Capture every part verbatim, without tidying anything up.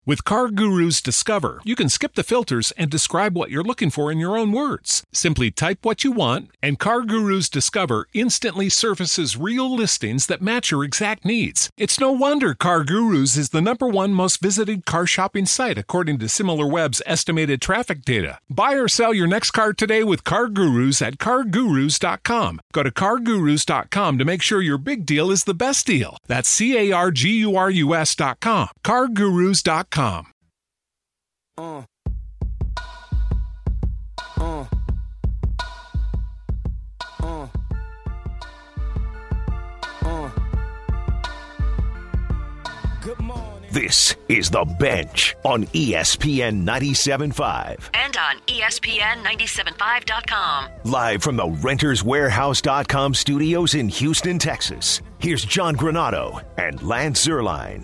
With CarGurus Discover, you can skip the filters and describe what you're looking for in your own words. Simply type what you want, and CarGurus Discover instantly surfaces real listings that match your exact needs. It's no wonder CarGurus is the number one most visited car shopping site according to SimilarWeb's estimated traffic data. Buy or sell your next car today with CarGurus at car gurus dot com. Go to car gurus dot com to make sure your big deal is the best deal. That's C A R G U R U S dot com. car gurus dot com. Uh. Uh. Uh. Uh. Good morning. This is The Bench on E S P N ninety-seven point five. And on E S P N ninety-seven point five dot com. Live from the renters warehouse dot com studios in Houston, Texas. Here's John Granado and Lance Zierlein.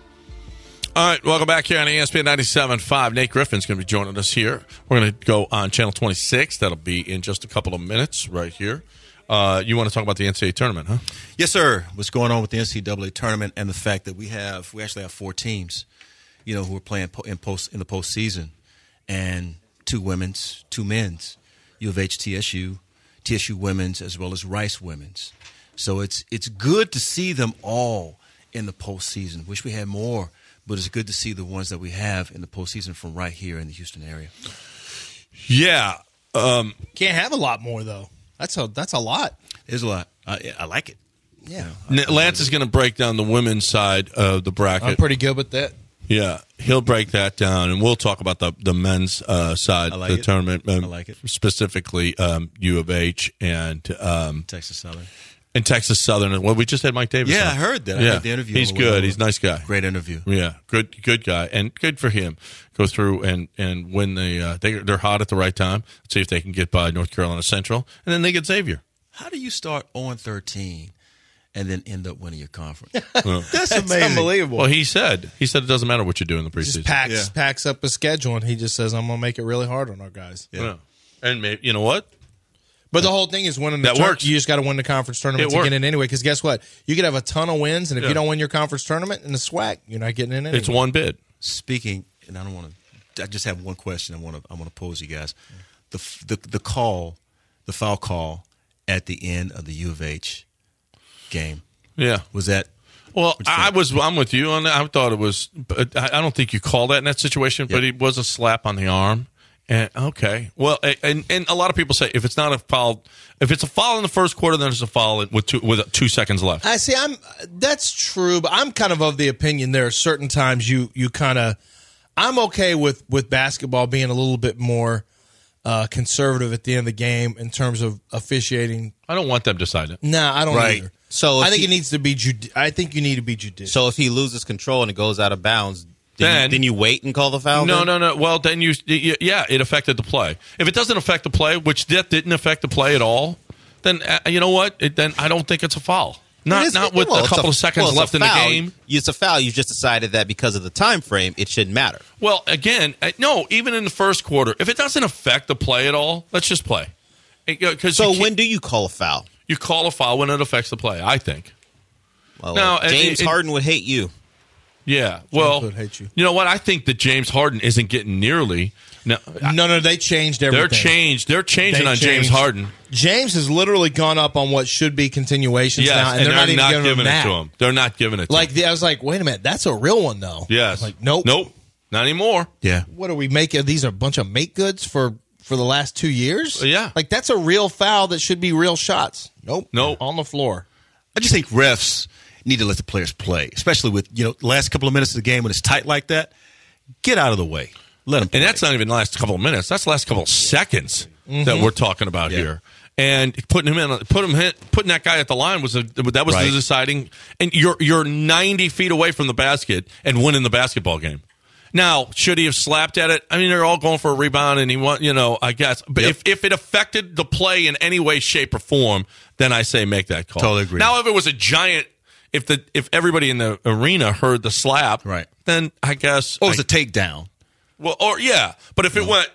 All right, welcome back here on E S P N ninety-seven point five. Nate Griffin's going to be joining us here. We're going to go on Channel twenty-six. That'll be in just a couple of minutes right here. Uh, you want to talk about the N C double A tournament, huh? Yes, sir. What's going on with the N C double A tournament and the fact that we have we actually have four teams, you know, who are playing in post in the postseason, and two women's, two men's, U of H, T S U, T S U women's, as well as Rice women's. So it's it's good to see them all in the postseason. Wish we had more. But it's good to see the ones that we have in the postseason from right here in the Houston area. Yeah. Um, Can't have a lot more, though. That's a that's a lot. There's a lot. I, I like it. Yeah. You know, I, Lance is going to break down the women's side of the bracket. I'm pretty good with that. Yeah, he'll break that down, and we'll talk about the, the men's uh, side I like of the it. tournament. Um, I like it. Specifically um, U of H and um, Texas Southern. And Texas Southern. Well, we just had Mike Davis. Yeah, on. I heard that. I yeah. heard the interview. He's good. He's a nice guy. Great interview. Yeah, good good guy, and good for him. Go through and, and win the uh, they they're hot at the right time. Let's see if they can get by North Carolina Central, and then they get Xavier. How do you start oh and thirteen and then end up winning your conference? Well, That's That's amazing. unbelievable. well, he said he said it doesn't matter what you do in the He just preseason. packs Yeah. packs up a schedule, and he just says, "I'm going to make it really hard on our guys." Yeah. Yeah. And maybe you know what? But the whole thing is winning the That tournament. works. You just got to win the conference tournament It to works. get in anyway. Because guess what? You could have a ton of wins, and if Yeah. you don't win your conference tournament in the SWAC, you're not getting in anyway. It's one bid. Speaking, and I don't want to. I just have one question. I want to. I want to pose you guys. The the the call, the foul call at the end of the U of H game. Yeah. Was that? Well, What'd you I think? was. I'm with you on that. I thought it was. But I I don't think you call that in that situation. But Yep. it was a slap on the arm. And okay, well, and and a lot of people say if it's not a foul, if it's a foul in the first quarter, then it's a foul with two with two seconds left. I see. I'm. That's true, but I'm kind of of the opinion there are certain times you you kind of. I'm okay with with basketball being a little bit more uh, conservative at the end of the game in terms of officiating. I don't want them deciding it. Nah, I don't Right. either. So I if think he- it needs to be. Judi- I think you need to be judicious. So if he loses control and it goes out of bounds, then, Then- you, then you wait and call the foul? No, then? no, no. Well, then you, yeah, it affected the play. If it doesn't affect the play, which that didn't affect the play at all, then uh, you know what? It, then I don't think it's a foul. Not It is- not with well, a it's couple of seconds well, it's a left in the foul. game. It's a foul. You just decided that because of the time frame, it shouldn't matter. Well, again, uh, no. Even in the first quarter, if it doesn't affect the play at all, let's just play. Because So you, when do you call a foul? you call a foul when it affects the play, I think. Well, No, uh, it- James it- Harden would hate you. Yeah. Well, would hate you. you know what? I think that James Harden isn't getting nearly. No, no, no, they changed everything. they're changed. They're changing They on James changed. Harden. James has literally gone up on what should be continuations Yes, now, and, they're, not even giving, him it that. to him. They're not giving it. to Like him. the, I was like, wait a minute, that's a real one though. Yes. Like nope, Nope. Not anymore. Yeah. What are we making? These are a bunch of make goods for for the last two years. Yeah. like that's a real foul that should be real shots. Nope, Nope. on the floor. I just think refs need to let the players play, especially with you know the last couple of minutes of the game when it's tight like that. Get out of the way. Let them play. And that's not even the last couple of minutes. That's the last couple of seconds that we're talking about Yeah. here. And putting him in, put him hit, putting that guy at the line was a, that was Right. the deciding. And you're you're ninety feet away from the basket and winning the basketball game. Now, should he have slapped at it? I mean, they're all going for a rebound, and he want you know, I guess. But Yep. if if it affected the play in any way, shape, or form, then I say make that call. Totally agree. Now, if it was a giant, if the if everybody in the arena heard the slap, Right. then I guess. Or it was I- a takedown. well, or yeah, but if it went,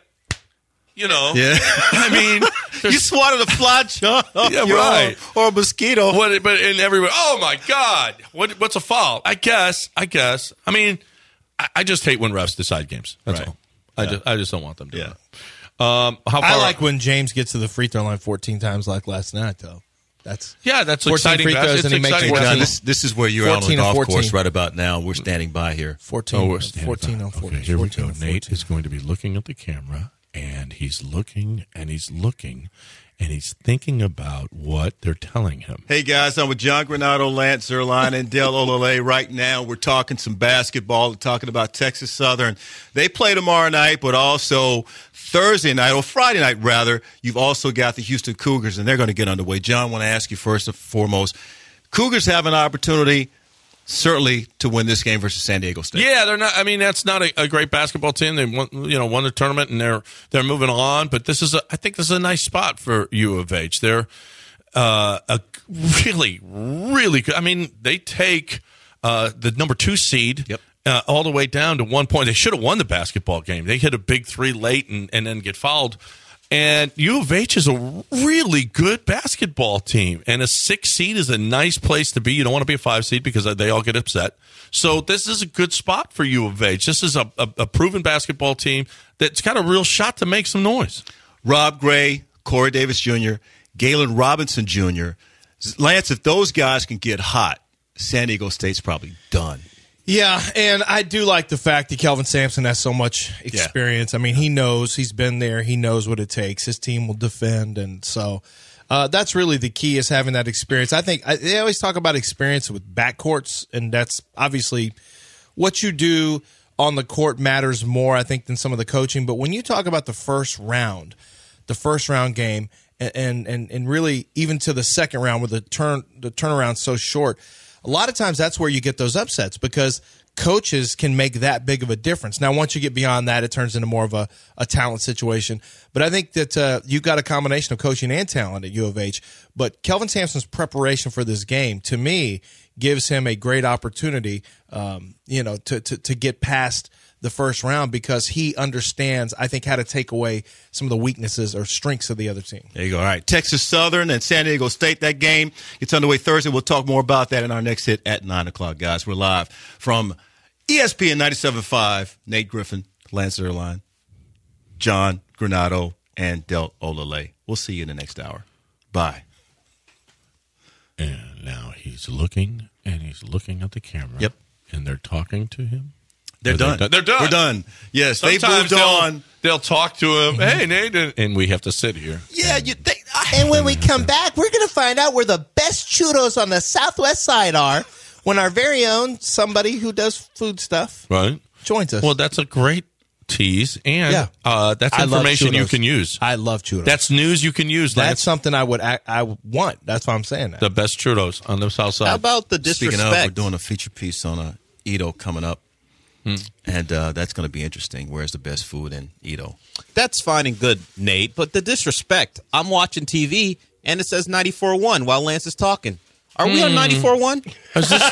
you know, Yeah. I mean, You swatted a fly jar off Yeah, your right. arm or a mosquito. what? But and everybody, oh my God, what? What's a foul? I guess. I guess. I mean, I, I just hate when refs decide games. That's Right. all. I Yeah. just I just don't want them doing Yeah. it. Um, how far? I like when James gets to the free throw line fourteen times like last night, though. That's yeah, that's fourteen exciting. free throws It's and he makes exciting. fourteen. John, this, this is where you're out on the fourteen and golf fourteen. course right about now. We're standing by here. fourteen, Oh, we're standing fourteen by. on fourteen. Okay, here we fourteen go. on Nate fourteen. is going to be looking at the camera, and he's looking, and he's looking, and he's thinking about what they're telling him. Hey, guys, I'm with John Granado, Lance Zierlein, and Del Olale. Right now, we're talking some basketball, talking about Texas Southern. They play tomorrow night, but also Thursday night, or Friday night, rather, you've also got the Houston Cougars, and they're going to get underway. John, I want to ask you first and foremost, Cougars have an opportunity, certainly, to win this game versus San Diego State. Yeah, they're not. I mean, that's not a, a great basketball team. They won, you know, won the tournament, and they're they're moving on. But this is, a, I think, this is a nice spot for U of H. They're uh, a really, really good. I mean, they take uh, the number two seed. Yep. Uh, all the way down to one point. They should have won the basketball game. They hit a big three late and, and then get fouled. And U of H is a really good basketball team. And a six seed is a nice place to be. You don't want to be a five seed because they all get upset. So this is a good spot for U of H. This is a, a, a proven basketball team that's got a real shot to make some noise. Rob Gray, Corey Davis Junior, Galen Robinson Junior Lance, if those guys can get hot, San Diego State's probably done. Yeah, and I do like the fact that Kelvin Sampson has so much experience. I mean, he knows, he's been there, he knows what it takes. His team will defend, and so uh, that's really the key, is having that experience. I think I, they always talk about experience with backcourts, and that's obviously what you do on the court matters more, I think, than some of the coaching. But when you talk about the first round, the first round game, and and and really even to the second round, where the turn the turnaround's so short, a lot of times that's where you get those upsets, because coaches can make that big of a difference. Now, once you get beyond that, it turns into more of a, a talent situation. But I think that uh, you've got a combination of coaching and talent at U of H. But Kelvin Sampson's preparation for this game, to me, gives him a great opportunity, um, you know, to, to to get past the first round, because he understands, I think, how to take away some of the weaknesses or strengths of the other team. There you go. All right. Texas Southern and San Diego State, that game gets underway Thursday. We'll talk more about that in our next hit at nine o'clock, guys. We're live from E S P N ninety-seven point five. Nate Griffin, Lance Zierlein, John Granado, and Del Olale. We'll see you in the next hour. Bye. And now he's looking, and he's looking at the camera. Yep. And they're talking to him. They're Are done. They, they're done. We're done. Yes, Sometimes they've moved they'll, on. They'll talk to him. Hey, Nate, and- and we have to sit here. Yeah, you think, and when we come back, we're going to find out where the best churros on the southwest side are when our very own somebody who does food stuff Right. joins us. Well, that's a great tease, and Yeah. uh, that's I love information you churros. can use. I love churros. That's news you can use. That's Lance. something I would act, I would want. That's why I'm saying that. The best churros on the south side. How about the Speaking disrespect? of, we're doing a feature piece on uh, Edo coming up. Hmm. And uh, that's going to be interesting. Where's the best food in Edo? That's fine and good, Nate, but the disrespect. I'm watching T V, and it says ninety-four point one while Lance is talking. Are we on ninety-four point one? Is this,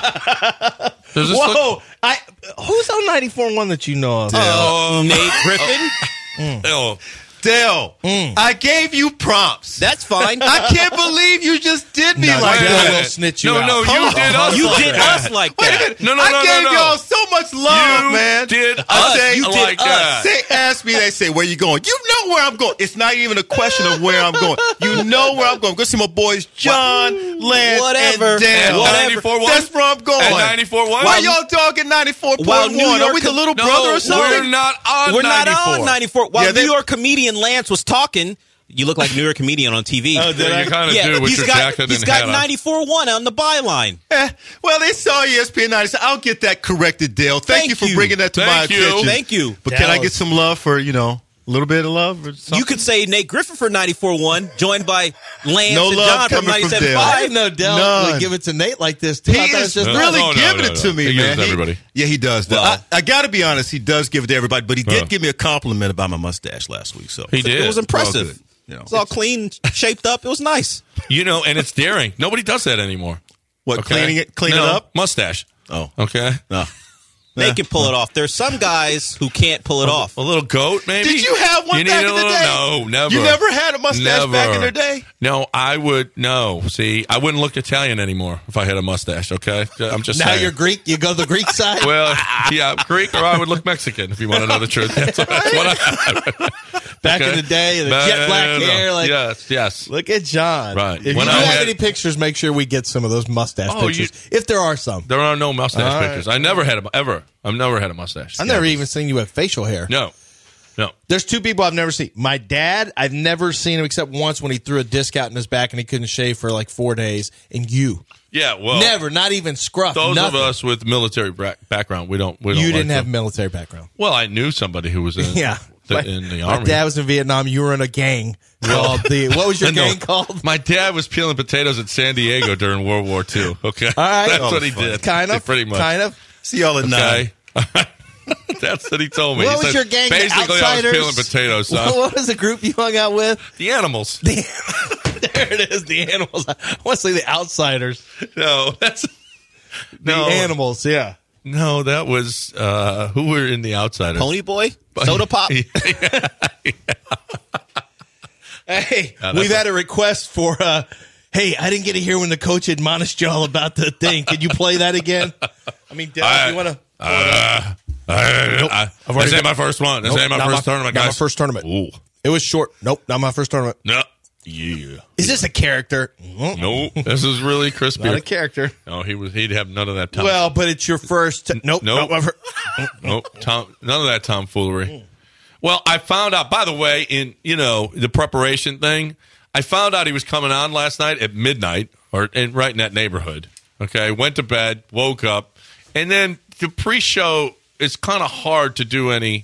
does this Whoa! look, I who's on ninety-four point one that you know of? oh, Nate Griffin? oh, Dale, I gave you prompts. That's fine. I can't believe you just did me No, like Dale that. will snitch you no, out. no, Hold you on. did us. You like did that. us like Wait a that. minute. No, no, I no, no, gave no. y'all so much love, You man. did I us say, you like that. They ask me, they say, where you going? You know where I'm going. It's not even a question of where I'm going. You know where I'm going. Go see my boys, John, Lance, Whatever. and Dale. Whatever. ninety-four point one? That's where I'm going. At ninety-four point one? Why y'all talking ninety-four While point New one? Are York we the com- little No, brother or something? we're not on We're not ninety-four. on ninety-four. While Yeah, they- New York comedian Lance was talking, you look like a New York comedian on T V. Oh, did I? You kind of yeah, do with he's your got, jacket he's and got hat on. ninety-four point one on the byline. Eh, well, they saw E S P N ninety. So I'll get that corrected, Dale. Thank, Thank you for you. bringing that to Thank my you. attention. Thank you. But can I Dallas. get some love for, you know, a little bit of love or something? You could say Nate Griffin for ninety-four point one, joined by Lance No and love John from coming from ninety-seven Dale. point I five. didn't know Dell None. would give it to Nate like this. Too. He I thought it is was just really No, no, giving no, it to no. me, He gives man. it to everybody. yeah, he does. Well- I, I got to be honest. He does give it to everybody, but he did Oh. give me a compliment about my mustache last week. So He did. It was impressive. Well, good. You know, It's all clean, shaped up. It was nice. You know, and it's daring. Nobody does that anymore. what Okay? cleaning it, clean No, it up? Mustache. Oh, Okay. no. They can pull it off. There's some guys who can't pull it off. A little goat, maybe? Did you have one you back need in a the little, day? No, never. You never had a mustache never. back in the day? No, I would, no. See, I wouldn't look Italian anymore if I had a mustache, okay? I'm just Now saying. you're Greek. You go the Greek side. Well, yeah, Greek, or I would look Mexican, if you want to know the truth. That's what, that's what I Back okay. in the day, the But, jet black no, no, no. hair. Like, yes, yes. look at John. Right. If When you I do have had- any pictures, make sure we get some of those mustache Oh, pictures, if there are some. There are no mustache All right. pictures. I never had a, ever. I've never had a mustache. I've never Yeah. even seen you with facial hair. No. No. There's two people I've never seen. My dad, I've never seen him except once when he threw a disc out in his back and he couldn't shave for like four days. And you. Yeah, well. Never, not even scruff. Those nothing. of us with military bra- background, we don't. We don't You like didn't have them. military background. Well, I knew somebody who was in, Yeah. the, My- in the My army. dad was in Vietnam. You were in a gang called the. What was your No, gang called? My dad was peeling potatoes at San Diego during World War Two. Okay, All right. that's Oh, what he fun. did. Kind of. pretty much. Kind of. See y'all at nine. Okay. That's what he told me. What He was said, your gang? The Basically, I was Outsiders? peeling potatoes, son. What was the group you hung out with? The animals. there it is. The animals. I want to say the outsiders. No, that's The no animals. Yeah. No, that was uh, who were in the Outsiders. Pony Boy? Soda Pop? Hey, Yeah, that's we've a- had a request for. Uh, hey, I didn't get to hear when the coach admonished y'all about the thing. Can you play that again? I mean, Dale, I- you want to? Uh, uh, Nope. I, I've already this ain't done- my first one. This Nope, ain't my not first my- tournament, not guys. my first tournament. Ooh. It was short. Nope, not my first tournament. No. Yeah. Is this a character? Mm, No. This is really crispy. Not a character. No, he was. He'd have none of that. Tom, Well, but it's your first. T- nope. Nope. not my fir- nope. Tom, none of that tomfoolery. Well, I found out. By the way, in you know the preparation thing, I found out he was coming on last night at midnight, or in, right in that neighborhood. Okay, went to bed, woke up, and then the pre-show. It's kind of hard to do any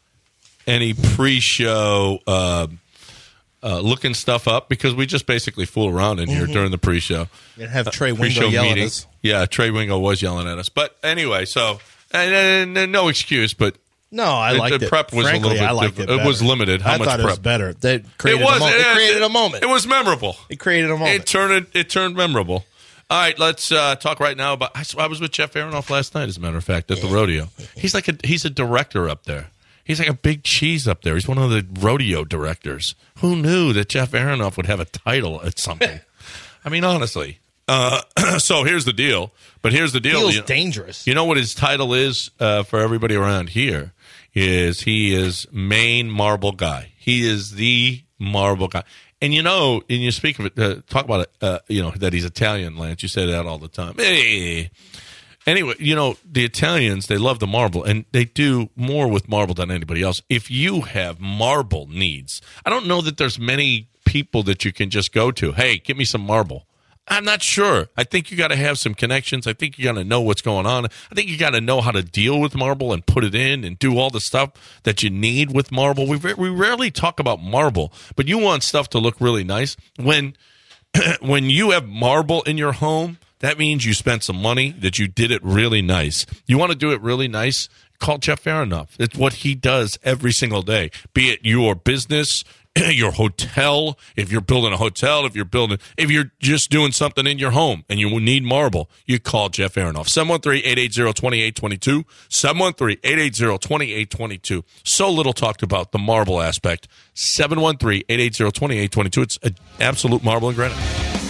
any pre-show. Uh, Uh, looking stuff up because we just basically fool around in here Mhm. during the pre-show. And have Trey Uh, Wingo pre-show yell at meeting. us. Yeah, Trey Wingo was yelling at us. But anyway, so and, and, and no excuse, but No, I the, liked the it. prep was Frankly, a little bit I liked different. it. It, better. was limited. How I much thought prep? it was better. They created it was. a moment. It, It, created it- a moment. It was memorable. It created a moment. It turned it turned memorable. All right, let's uh, talk right now about. I, I was with Jeff Aronoff last night, as a matter of fact, at the rodeo. He's like a he's a director up there. He's like a big cheese up there. He's one of the rodeo directors. Who knew that Jeff Aronoff would have a title at something? I mean, honestly. Uh, so here's the deal. But here's the deal. Feels you know, dangerous. You know what his title is uh, for everybody around here? Is he is main marble guy. He is the marble guy. And you know, and you speak of it, uh, talk about it, uh, you know, that he's Italian, Lance. You say that all the time. Hey. Anyway, you know, the Italians, they love the marble, and they do more with marble than anybody else. If you have marble needs, I don't know that there's many people that you can just go to. Hey, give me some marble. I'm not sure. I think you got to have some connections. I think you got to know what's going on. I think you got to know how to deal with marble and put it in and do all the stuff that you need with marble. We we rarely talk about marble, but you want stuff to look really nice. When when you have marble in your home, that means you spent some money, that you did it really nice. You want to do it really nice? Call Jeff Aronoff. It's what he does every single day, be it your business, your hotel, if you're building a hotel, if you're building, if you're just doing something in your home and you need marble, you call Jeff Aronoff. seven one three, eight eight zero, two eight two two, seven one three, eight eight zero, two eight two two. So little talked about the marble aspect. seven one three, eight eight zero, two eight two two. It's an absolute marble and granite.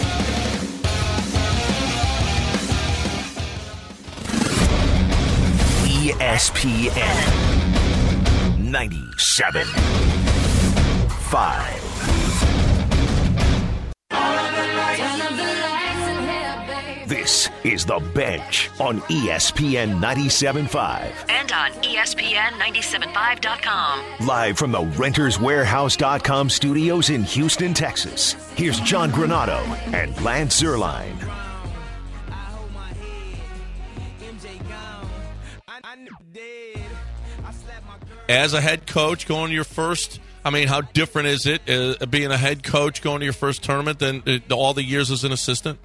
E S P N ninety-seven point five. This is The Bench on E S P N ninety-seven point five. And on E S P N nine seven five dot com. Live from the Renters Warehouse dot com studios in Houston, Texas. Here's John Granado and Lance Zerline. As a head coach, going to your first, I mean, how different is it uh, being a head coach going to your first tournament than uh, all the years as an assistant?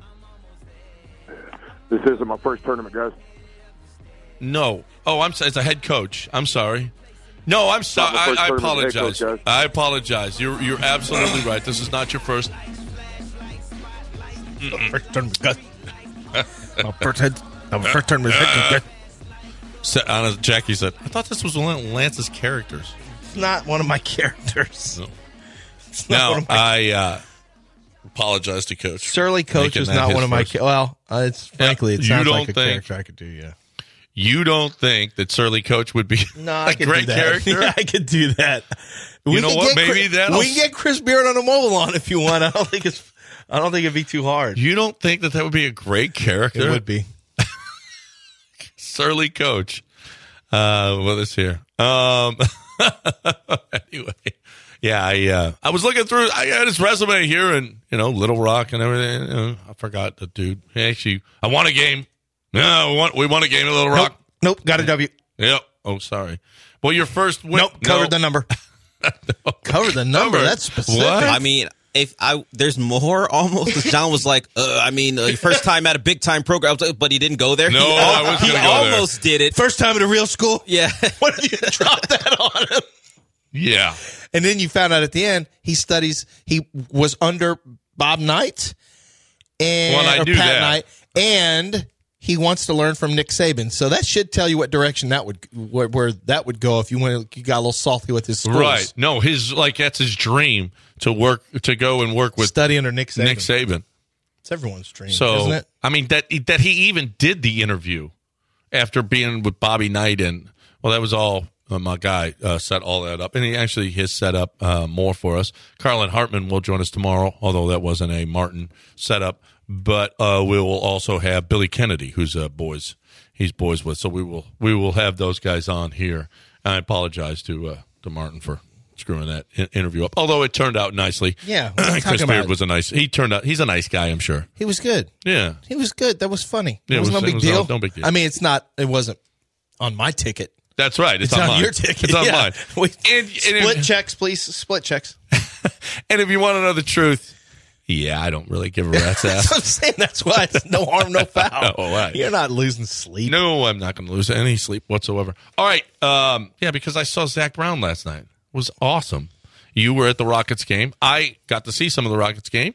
This isn't my first tournament, guys. No. Oh, I'm as a head coach. I'm sorry. No, I'm sorry. Not my first I, I tournament as a head apologize. coach, guys. I apologize. You're you're absolutely right. This is not your first. First tournament, guys. My first head. My first tournament. Head, So, uh, Jackie said, I thought this was one of Lance's characters. It's not one of my characters. No. It's not Now, one of my- I uh, apologize to Coach. Surly Coach making is that not his one of my. first. Ca- well, uh, it's frankly, it you sounds don't like a think- character I could do. Yeah. You don't think that Surly Coach would be No, a I could great do that. character? Yeah, I could do that. You know can what? get Maybe Chris, that'll- we can get Chris Beard on a mobile on if you want. I don't think it's. I don't think it'd be too hard. You don't think that that would be a great character? It would be. Surly Coach. Uh, what is here? Um, anyway, yeah, I uh, I was looking through. I had his resume here, and you know, Little Rock and everything. You know, I forgot the dude. Actually, I won a game. No, we won, we won a game in Little Rock. Nope, nope, got a W. Yep. Oh, sorry. Well, your first win. Nope, covered no. the number. No. Covered the number. Number. That's specific. What? I mean, if I there's more almost. 'Cause John was like, uh, I mean, uh, your first time at a big time program, but he didn't go there. No, he, I was he gonna go there. almost did it. First time at a real school. Yeah. What if you drop that on him? Yeah. And then you found out at the end he studies. He was under Bob Knight and Well, I or knew Pat that. Knight, and he wants to learn from Nick Saban. So that should tell you what direction that would where, where that would go if you went. You got a little salty with his schools. Right. No, his like that's his dream to work to go and work with Study under Nick Saban. Nick Saban. It's everyone's dream, So isn't it? I mean that that he even did the interview after being with Bobby Knight, and well, that was all uh, my guy uh, set all that up, and he actually has set up uh, more for us. Carlin Hartman will join us tomorrow, although that wasn't a Martin setup. But uh, we will also have Billy Kennedy, who's uh, boys he's boys with. So we will we will have those guys on here. I apologize to uh, to Martin for screwing that in- interview up, although it turned out nicely. Yeah, what are we Chris talking Beard about? was a nice. He turned out. He's a nice guy, I'm sure. He was good. Yeah. He was good. That was funny. Yeah, it was, it was- no it big was deal. no- no big deal. I mean, it's not. It wasn't on my ticket. That's right. It's, It's on, on mine. your ticket. It's on Yeah. mine. Wait, And, and Split if, checks, please. Split checks. and if you want to know the truth, yeah, I don't really give a rat's That's ass. what I'm saying. That's why it's no harm, no foul. Oh, right. You're not losing sleep. No, I'm not going to lose any sleep whatsoever. All right. Um, yeah, because I saw Zach Brown last night. It was awesome. You were at the Rockets game. I got to see some of the Rockets game,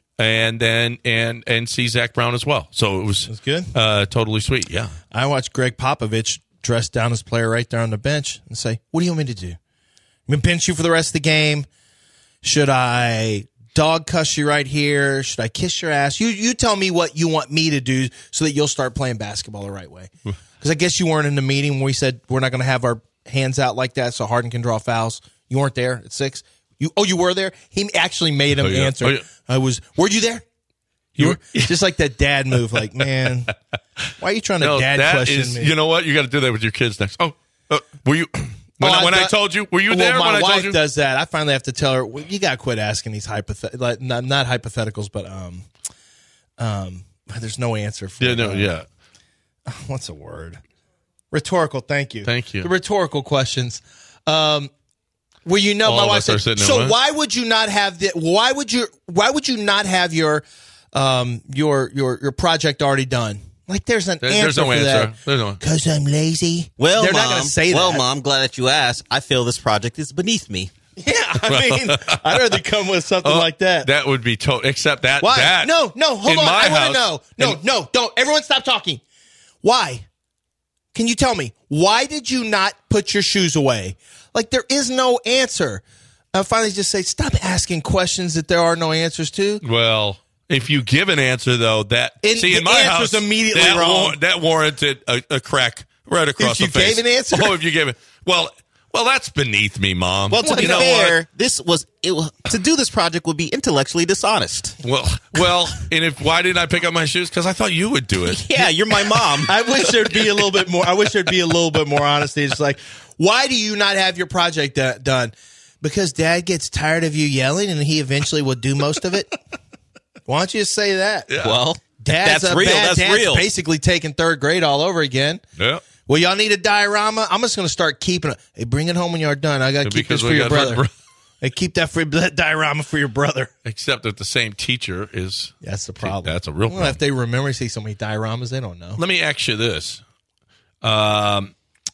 and then and and see Zach Brown as well. So it was, That's good. Uh, totally sweet. Yeah. I watched Greg Popovich dress down his player right there on the bench and say, "What do you want me to do? I'm going to bench you for the rest of the game. Should I dog cuss you right here? Should I kiss your ass? You you tell me what you want me to do so that you'll start playing basketball the right way." Because I guess you weren't in the meeting when we said we're not going to have our hands out like that so Harden can draw fouls. You weren't there at six. You oh you were there. He actually made him Oh, yeah. answer. Oh, yeah. I was. Were you there? You You were just like that dad move. Like, man, why are you trying to No, dad that question is. me? You know what? You got to do that with your kids next. Oh, uh, were you? When, Oh, I, when I thought- told you, were you well, there? My when I wife told you? does that. I finally have to tell her, well, you got to quit asking these hypothet like, not, not hypotheticals, but um, um, there's no answer for Yeah, no, uh, yeah. What's a word? Rhetorical. Thank you. Thank you. The rhetorical questions. Um, where you know, All my of wife us are said, sitting so there, what? why would you not have the? Why would you? Why would you not have your, um, your your your project already done? Like, there's an There- answer there's no for answer. that. There's no. Because I'm lazy. Well, they're mom, not going to say well, that. mom, glad that you asked. I feel this project is beneath me. Yeah, I mean, I'd rather come with something Oh, like that. That would be total. Except that. Why? That, no, no, hold in on. my I want house- to know. No, in- no, don't. Everyone stop talking. Why? Can you tell me? Why did you not put your shoes away? Like, there is no answer. I finally just say, stop asking questions that there are no answers to. Well, if you give an answer though, that And see the in my answer's house immediately that, wrong. war- that warranted a, a crack right across If you the face. gave an answer? Oh, if you gave it. Well, well, that's beneath me, Mom. Well, to be you know fair, this was it. Was, to do this project would be intellectually dishonest. what? Well, well, and if why didn't I pick up my shoes? Because I thought you would do it. Yeah, you're my mom. I wish there'd be a little bit more. I wish there'd be a little bit more honesty. It's like, why do you not have your project do- done? Because Dad gets tired of you yelling, and he eventually will do most of it. Why don't you just say that? Well, Dad's that's a real. bad That's dad's real. basically taking third grade all over again. Yeah. Well, y'all need a diorama. I'm just going to start keeping it. Hey, bring it home when you're done. I got to keep Because this for we your got her brother. bro- Hey, keep that for that diorama for your brother. Except that the same teacher is. That's the problem. That's a real Well, problem. if they remember to see so many dioramas, they don't know. Let me ask you this: um,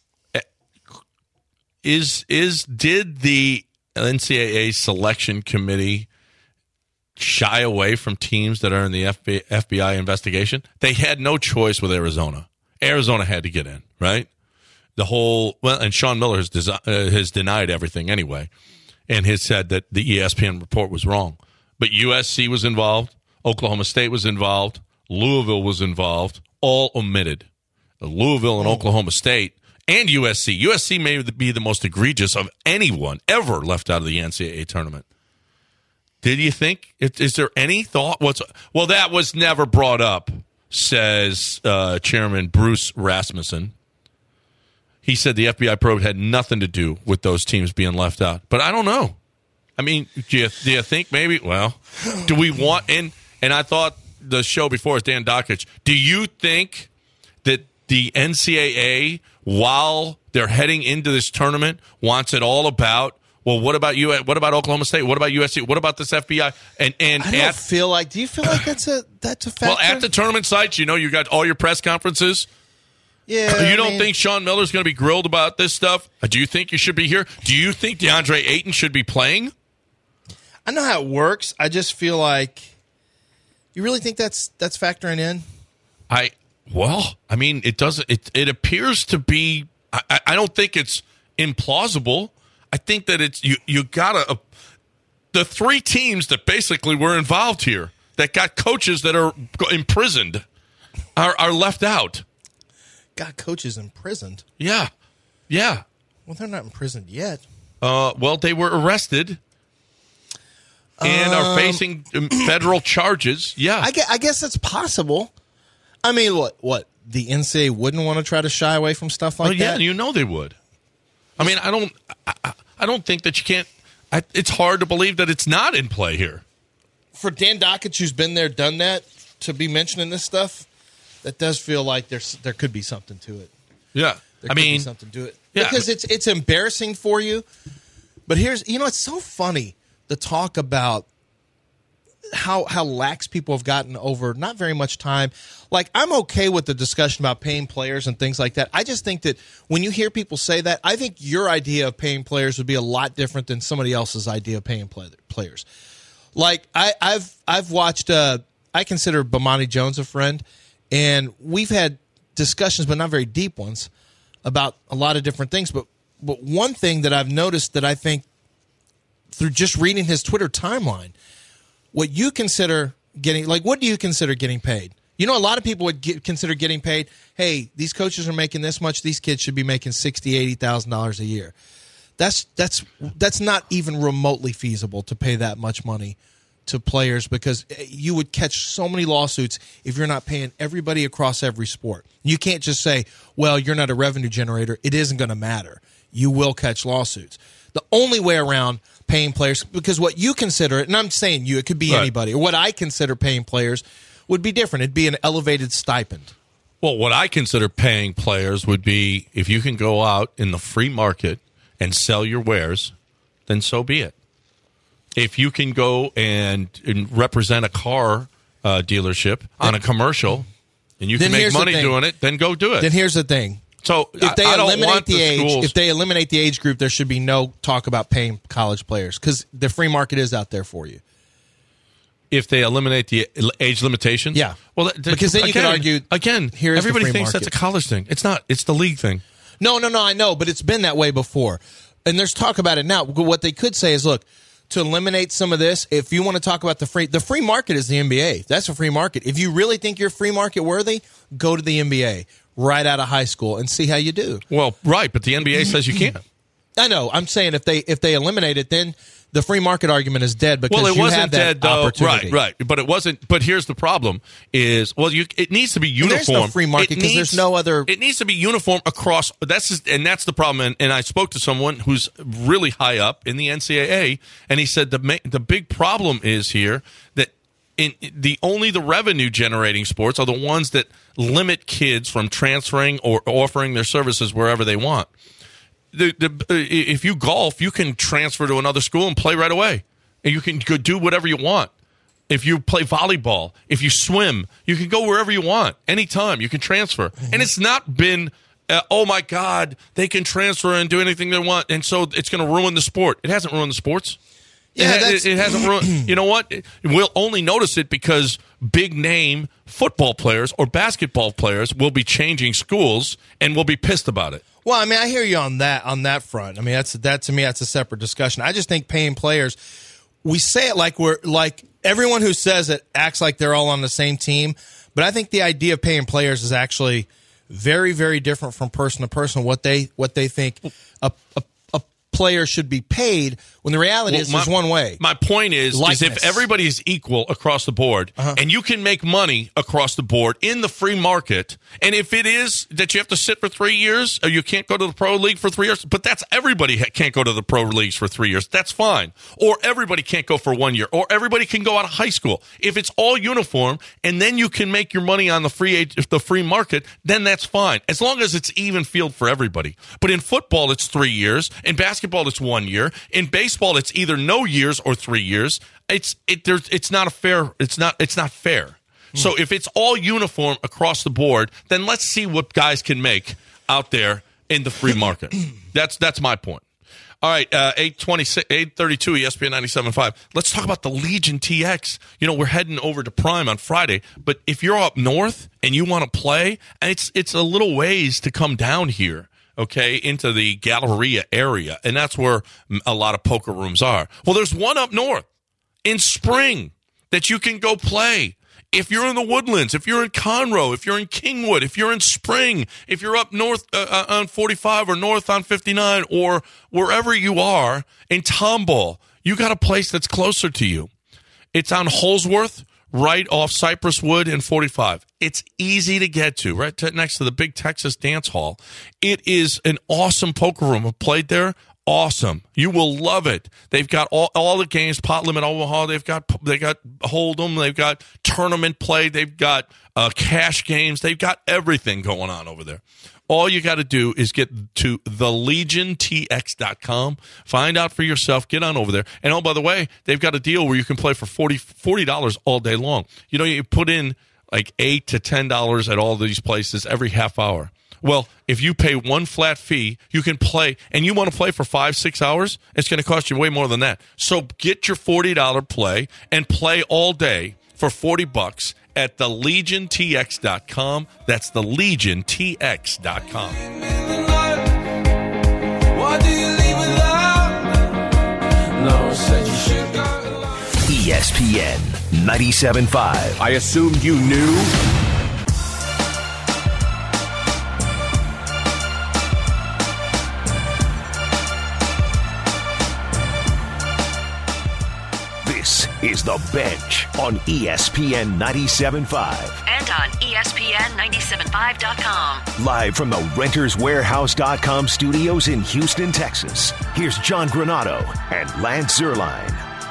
Is is did the N C double A selection committee shy away from teams that are in the F B I, F B I investigation? They had no choice with Arizona. Arizona had to get in, right? the whole well, and Sean Miller has, desi- uh, has denied everything anyway, and has said that the E S P N report was wrong. But U S C was involved, Oklahoma State was involved, Louisville was involved, all omitted. Louisville and Oklahoma State and U S C. U S C may be the most egregious of anyone ever left out of the N C double A tournament. Did you think? Is there any thought? What's well, that was never brought up, says uh, Chairman Bruce Rasmussen. He said the F B I probe had nothing to do with those teams being left out. But I don't know. I mean, do you, do you think maybe? Well, do we want and and I thought the show before was Dan Dockich. Do you think that the N C double A, while they're heading into this tournament, wants it all about? Well, what about you? What about Oklahoma State? What about U S C? What about this F B I? And and I don't at, feel like. Do you feel like that's a that's a factor? well, at the tournament sites, you know, you got all your press conferences. Yeah, You I don't mean, think Sean Miller's going to be grilled about this stuff? Do you think you should be here? Do you think DeAndre Ayton should be playing? I know how it works. I just feel like you really think that's that's factoring in. I well, I mean, it doesn't. It it appears to be. I, I don't think it's implausible. I think that it's you. You gotta uh, the three teams that basically were involved here that got coaches that are imprisoned are are left out. Got coaches imprisoned. Yeah, yeah. Well, they're not imprisoned yet. Uh, well, they were arrested and Um, are facing um, federal charges. Yeah, I guess, I guess it's possible. I mean, what what the N C double A wouldn't want to try to shy away from stuff like well, yeah, that. you know they would. I mean, I don't. I, I don't think that you can't. I, it's hard to believe that it's not in play here. For Dan Dockich, who's been there, done that, to be mentioning this stuff, that does feel like there's there could be something to it. Yeah, There I could be mean, something to it yeah, because it's it's embarrassing for you. But here's you know it's so funny the talk about how how lax people have gotten over not very much time. Like I'm okay with the discussion about paying players and things like that. I just think that when you hear people say that, I think your idea of paying players would be a lot different than somebody else's idea of paying play, players. Like I, I've I've watched. Uh, I consider Bomani Jones a friend, and we've had discussions, but not very deep ones, about a lot of different things. But but one thing that I've noticed that I think through just reading his Twitter timeline, what you consider getting, like, what do you consider getting paid? You know, a lot of people would get, consider getting paid, hey, these coaches are making this much, these kids should be making sixty thousand dollars, eighty thousand dollars a year. That's that's that's not even remotely feasible to pay that much money to players because you would catch so many lawsuits if you're not paying everybody across every sport. You can't just say, well, you're not a revenue generator. It isn't going to matter. You will catch lawsuits. The only way around paying players, because what you consider, and I'm saying you, it could be right. anybody, or what I consider paying players would be different. It'd be an elevated stipend. Well, what I consider paying players would be if you can go out in the free market and sell your wares, then so be it. If you can go and, and represent a car uh, dealership on a commercial and you can Then make here's the money thing. doing it, then go do it. Then here's the thing. So If they I, I don't eliminate want the, the age, schools. if they eliminate the age group, there should be no talk about paying college players because the free market is out there for you. If they eliminate the age limitations, Yeah. Well, th- Because then you again, could argue, again. here's the everybody free thinks market. that's a college thing. It's not. It's the league thing. No, no, no, I know, but it's been that way before. And there's talk about it now. What they could say is, look, to eliminate some of this, if you want to talk about the free, the free market is the N B A. That's a free market. If you really think you're free market worthy, go to the N B A right out of high school and see how you do. Well, right, but the N B A says you can't. I know. I'm saying if they if they eliminate it, then the free market argument is dead because Well, it you wasn't have that dead though. opportunity. Right, right. But it wasn't. But here's the problem: is well, you it needs to be And uniform. there's no free market It 'cause needs- there's no other- It needs to be uniform across. That's just, and that's the problem. And, and I spoke to someone who's really high up in the N C double A, and he said the ma- the big problem is here that. In the only the revenue generating sports are the ones that limit kids from transferring or offering their services wherever they want. The, the, if you golf, you can transfer to another school and play right away, and you can go do whatever you want. If you play volleyball, if you swim, you can go wherever you want, anytime. You can transfer, mm-hmm. and it's not been. Uh, oh my God, they can transfer and do anything they want, and so it's going to ruin the sport. It hasn't ruined the sports. Yeah, it, that's- it, it hasn't ruined. You know what? We'll only notice it because big name football players or basketball players will be changing schools and will be pissed about it. Well, I mean, I hear you on that on that front. I mean, that's that to me, that's a separate discussion. I just think paying players, we say it like we're like everyone who says it acts like they're all on the same team, but I think the idea of paying players is actually very, very different from person to person. What they what they think a a, a player should be paid, when the reality Well, is my- there's one way. My point is, is Likeness. if everybody is equal across the board, Uh-huh. and you can make money across the board in the free market, and if it is that you have to sit for three years, or you can't go to the pro league for three years, but that's everybody ha- can't go to the pro leagues for three years. That's fine. Or everybody can't go for one year, or everybody can go out of high school. If it's all uniform, and then you can make your money on the free age, the free market, then that's fine, as long as it's even field for everybody. But in football, it's three years. In basketball, it's one year. In baseball, it's either no years or three years. It's it. There's. It's not a fair. It's not. It's not fair. So if it's all uniform across the board, then let's see what guys can make out there in the free market. That's that's my point. All right, uh, eight twenty-six, eight thirty-two, E S P N ninety-seven point five. Let's talk about the Legion T X. You know, we're heading over to Prime on Friday, but if you're up north and you want to play, and it's it's a little ways to come down here, okay, into the Galleria area, and that's where a lot of poker rooms are. Well, there's one up north in Spring that you can go play. If you're in the Woodlands, if you're in Conroe, if you're in Kingwood, if you're in Spring, if you're up north uh, on forty-five or north on fifty-nine, or wherever you are in Tomball, you got a place that's closer to you. It's on Holsworth, right off Cypress Wood and forty-five. It's easy to get to, right to, next to the Big Texas Dance Hall. It is an awesome poker room. I've played there. Awesome. You will love it. They've got all, all the games, Pot Limit Omaha. They've got they got Hold'em. They've got tournament play. They've got uh, cash games. They've got everything going on over there. All you got to do is get to the legion t x dot com. Find out for yourself. Get on over there. And, oh, by the way, they've got a deal where you can play for forty dollars all day long. You know, you put in like eight to ten dollars at all these places every half hour. Well, if you pay one flat fee, you can play, and you want to play for five, six hours, it's going to cost you way more than that. So get your forty dollars play and play all day for forty bucks at the legion t x dot com. That's the legion t x dot com. Why do you leave without? No, said you should go. E S P N ninety-seven point five. I assumed you knew. This is The Bench on E S P N ninety-seven point five. And on E S P N ninety-seven point five dot com. Live from the renters warehouse dot com studios in Houston, Texas. Here's John Granado and Lance Zierlein.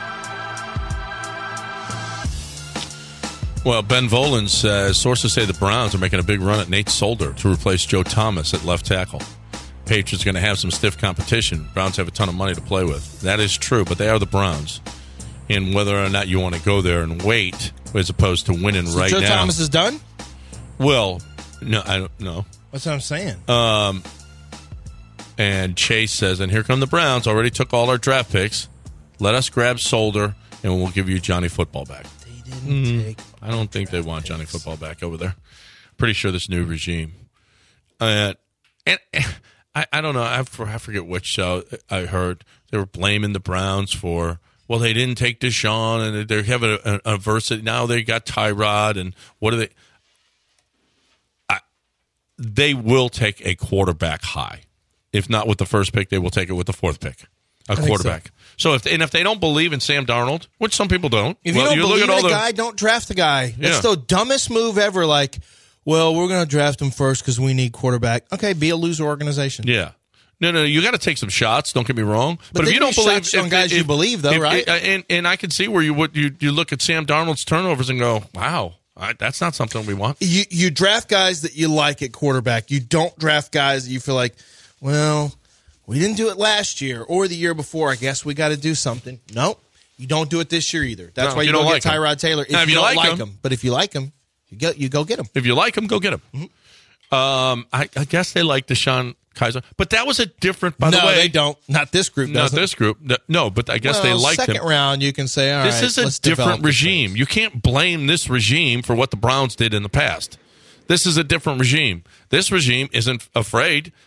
Well, Ben Volen says, sources say the Browns are making a big run at Nate Solder to replace Joe Thomas at left tackle. Patriots are going to have some stiff competition. Browns have a ton of money to play with. That is true, but they are the Browns. And whether or not you want to go there and wait as opposed to winning So right Joe now. Thomas is done? Well, no, I don't know. That's what I'm saying. Um, and Chase says, and here come the Browns. Already took all our draft picks. Let us grab Solder, and we'll give you Johnny Football back. They didn't Mm, take. I don't think they want Johnny Football back over there. Pretty sure this new regime. Uh, and, and I, I don't know. I, I forget which show I heard. They were blaming the Browns for, well, they didn't take Deshaun, and they have a, a, a adversity. Now they got Tyrod, and what are they? I, they will take a quarterback high. If not with the first pick, they will take it with the fourth pick. A think quarterback. So. so if and if they don't believe in Sam Darnold, which some people don't, If well, you don't look believe at all in a the, guy, don't draft the guy. Yeah. That's the dumbest move ever. Like, well, we're going to draft him first because we need quarterback. Okay, be a loser organization. Yeah. No, no, you got to take some shots. Don't get me wrong. But, But if they you do don't believe, shots on guys you believe, though, if- right? And and I can see where you would you you look at Sam Darnold's turnovers and go, wow, I, that's not something we want. You you draft guys that you like at quarterback. You don't draft guys that you feel like, well, we didn't do it last year or the year before. I guess we got to do something. Nope. You don't do it this year either. That's No, why you you, don't don't like get him. Tyrod Taylor if, Now, if you, you don't like like him- him. But if you like him, you go you go get him. If you like him, go get him. Mm-hmm. Um, I, I guess they like Deshaun Kaiser, but that was a different. By no, the way, they don't. Not this group. Not doesn't. this group. No, No, but I guess well, they liked second him. round. You can say, all This right, is a let's develop different the regime. things. You can't blame this regime for what the Browns did in the past. This is a different regime. This regime isn't afraid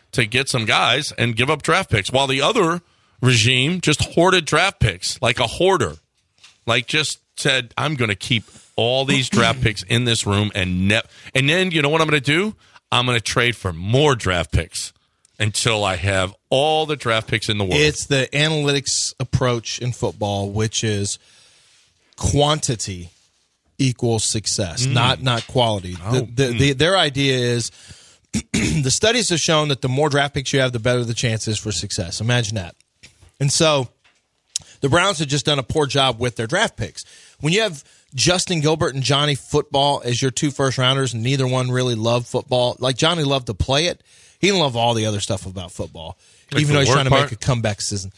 to get some guys and give up draft picks, while the other regime just hoarded draft picks like a hoarder, like just said, I'm going to keep all these draft picks in this room and ne- and then you know what I'm going to do? I'm going to trade for more draft picks until I have all the draft picks in the world. It's the analytics approach in football, which is quantity equals success, mm. not not quality. Oh. The, the, mm. the, their idea is the studies have shown that the more draft picks you have, the better the chances for success. Imagine that. And so the Browns have just done a poor job with their draft picks. When you have Justin Gilbert and Johnny Football as your two first rounders, and neither one really loved football. Like Johnny loved to play it. He didn't love all the other stuff about football, like even though he's trying to part? make a comeback season.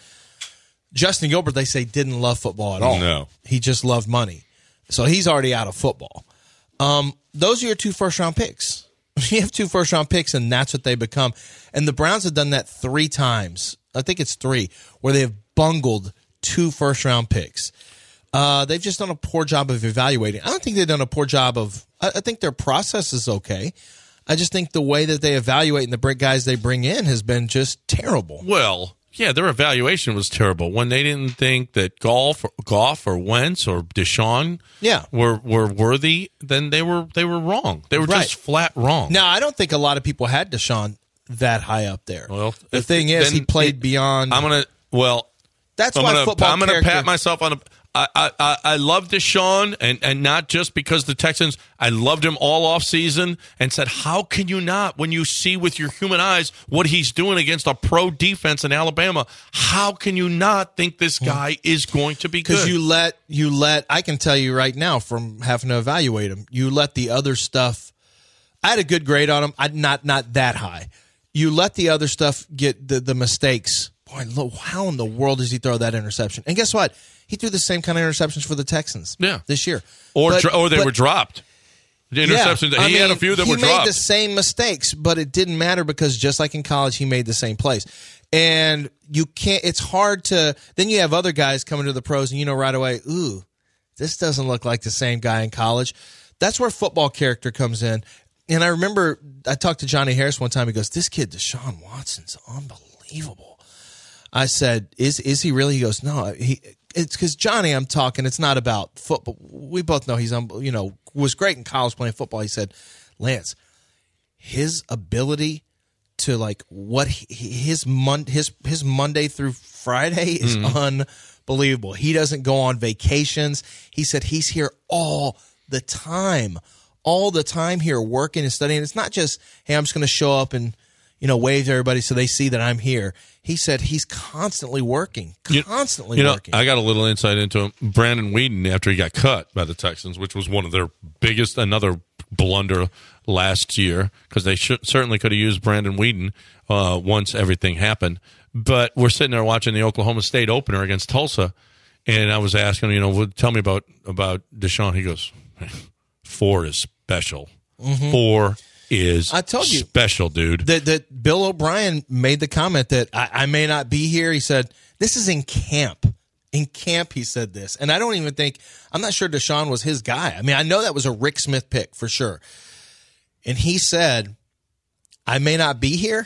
Justin Gilbert, they say, didn't love football at all. No. He just loved money. So he's already out of football. Um, those are your two first-round picks. You have two first-round picks, and that's what they become. And the Browns have done that three times. I think it's three, where they have bungled two first-round picks. Uh, they've just done a poor job of evaluating. I don't think they've done a poor job of – I think their process is okay. I just think the way that they evaluate and the guys they bring in has been just terrible. Well, yeah, their evaluation was terrible. When they didn't think that Goff or, Goff or Wentz or Deshaun yeah. were, were worthy, then they were they were wrong. They were right. just flat wrong. Now, I don't think a lot of people had Deshaun that high up there. Well, the if, thing is, he played it, beyond. I'm gonna well. That's I'm why gonna, football. I'm gonna character, pat myself on. A, I I I, I love Deshaun, and and not just because the Texans. I loved him all off season, and said, how can you not, when you see with your human eyes what he's doing against a pro defense in Alabama? How can you not think this guy is going to be good? Because you let you let. I can tell you right now from having to evaluate him, you let the other stuff. I had a good grade on him. I not not that high. You let the other stuff get the the mistakes. Boy, look, how in the world does he throw that interception? And guess what? He threw the same kind of interceptions for the Texans yeah. this year. Or but, dro- or they but, were dropped. The interceptions. Yeah, he I had mean, a few that he were made dropped. the same mistakes, but it didn't matter because just like in college, he made the same plays. And you can't, it's hard to, then you have other guys coming to the pros and you know right away, ooh, this doesn't look like the same guy in college. That's where football character comes in. And I remember I talked to Johnny Harris one time. He goes, this kid, Deshaun Watson's unbelievable. I said, is is he really? He goes, no. He It's because, Johnny, I'm talking, it's not about football. We both know he's, you know, was great in college playing football. He said, Lance, his ability to, like, what he, his, mon- his, his Monday through Friday is mm-hmm. unbelievable. He doesn't go on vacations. He said he's here all the time. All the time here working and studying. It's not just, hey, I'm just going to show up and, you know, wave to everybody so they see that I'm here. He said he's constantly working, constantly you know, working. I got a little insight into him. Brandon Whedon, after he got cut by the Texans, which was one of their biggest, another blunder last year, because they should, certainly could have used Brandon Whedon uh, once everything happened. But we're sitting there watching the Oklahoma State opener against Tulsa, and I was asking him, you know, tell me about, about Deshaun. He goes, four is special. Mm-hmm. Four is I told you, special, dude. That, that Bill O'Brien made the comment that I, I may not be here. He said, this is in camp. In camp, he said this. And I don't even think, I'm not sure Deshaun was his guy. I mean, I know that was a Rick Smith pick for sure. And he said, I may not be here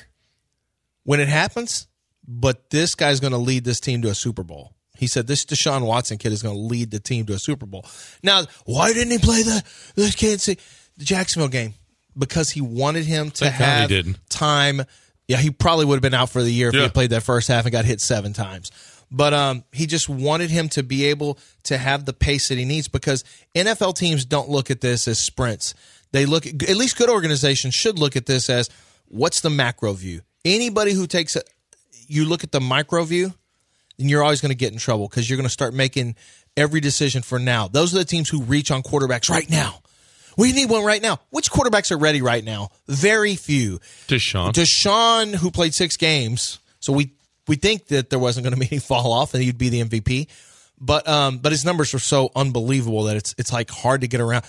when it happens, but this guy's going to lead this team to a Super Bowl. He said this Deshaun Watson kid is going to lead the team to a Super Bowl. Now, why didn't he play the, the Kansas City, the Jacksonville game? Because he wanted him to Thank have God he didn't. time. Yeah, he probably would have been out for the year if yeah. he had played that first half and got hit seven times. But um, he just wanted him to be able to have the pace that he needs, because N F L teams don't look at this as sprints. They look at, at least good organizations should look at this as, what's the macro view? Anybody who takes a, you look at the micro view, then you're always going to get in trouble, because you're going to start making every decision for now. Those are the teams who reach on quarterbacks right now. We need one right now. Which quarterbacks are ready right now? Very few. Deshaun. Deshaun, who played six games. So we we think that there wasn't going to be any fall off and he'd be the M V P. But um, but his numbers are so unbelievable that it's it's like hard to get around.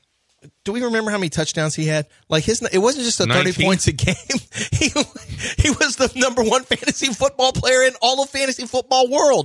Do we remember how many touchdowns he had? Like his, it wasn't just the thirty nineteen points a game. he he was the number one fantasy football player in all of fantasy football world.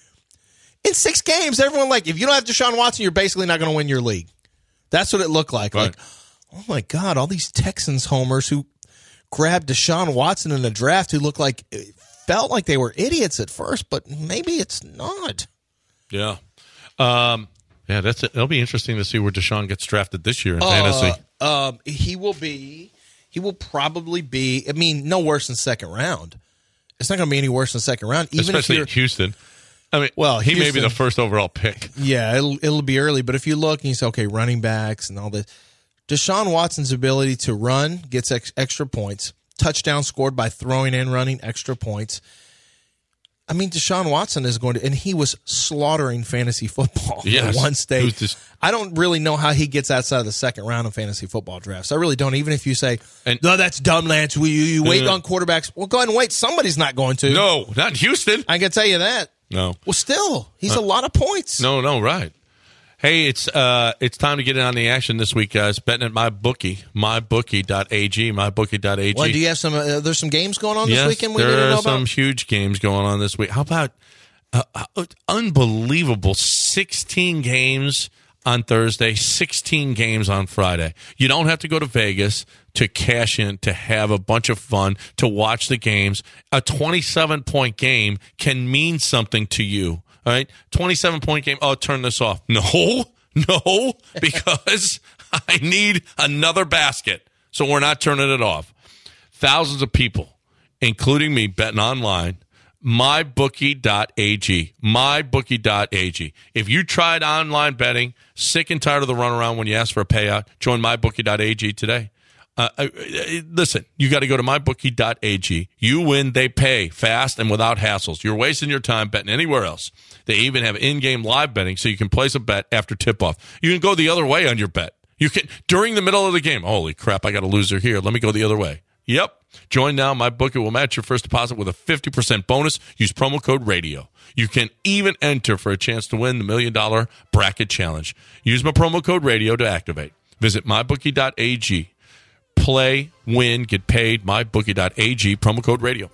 In six games, everyone like, if you don't have Deshaun Watson, you're basically not going to win your league. That's what it looked like. Right. Like, oh my God, all these Texans homers who grab Deshaun Watson in a draft who looked like felt like they were idiots at first, but maybe it's not. Yeah. Um, yeah, that's it. It'll be interesting to see where Deshaun gets drafted this year in uh, fantasy. Um, he will be. He will probably be. I mean, no worse than second round. It's not going to be any worse than second round, even especially if in Houston. I mean, well, he Houston, may be the first overall pick. Yeah, it'll it'll be early, but if you look and you say, okay, running backs and all this, Deshaun Watson's ability to run gets ex- extra points. Touchdown scored by throwing and running, extra points. I mean, Deshaun Watson is going to, and he was slaughtering fantasy football Yes. at one stage. Just, I don't really know how he gets outside of the second round of fantasy football drafts. I really don't. Even if you say, and, no, that's dumb, Lance. We, you, you wait uh, on quarterbacks. Well, go ahead and wait. Somebody's not going to. No, not in Houston. I can tell you that. No. Well, still, he's uh, a lot of points. No, no, right. Hey, it's uh, it's time to get in on the action this week, guys. Betting at MyBookie, my bookie dot a g, my bookie dot a g. Well, do you have some? Uh, there's some games going on this yes, weekend. We there need to know are some about? huge games going on this week. How about uh, uh, unbelievable sixteen games on Thursday, sixteen games on Friday. You don't have to go to Vegas to cash in, to have a bunch of fun, to watch the games. A twenty-seven point game can mean something to you. All right, twenty-seven point game. Oh, turn this off. No, no, because I need another basket. So we're not turning it off. Thousands of people, including me, betting online. my bookie dot a g. my bookie dot a g. If you tried online betting, sick and tired of the runaround when you ask for a payout, join my bookie dot a g today. Uh, uh, listen, you got to go to my bookie dot a g. You win, they pay fast and without hassles. You're wasting your time betting anywhere else. They even have in-game live betting so you can place a bet after tip-off. You can go the other way on your bet. You can during the middle of the game. Holy crap, I got a loser here. Let me go the other way. Yep. Join now. MyBookie will match your first deposit with a fifty percent bonus. Use promo code RADIO. You can even enter for a chance to win the Million Dollar Bracket Challenge. Use my promo code RADIO to activate. Visit my bookie dot a g. Play, win, get paid. my bookie dot a g, promo code radio.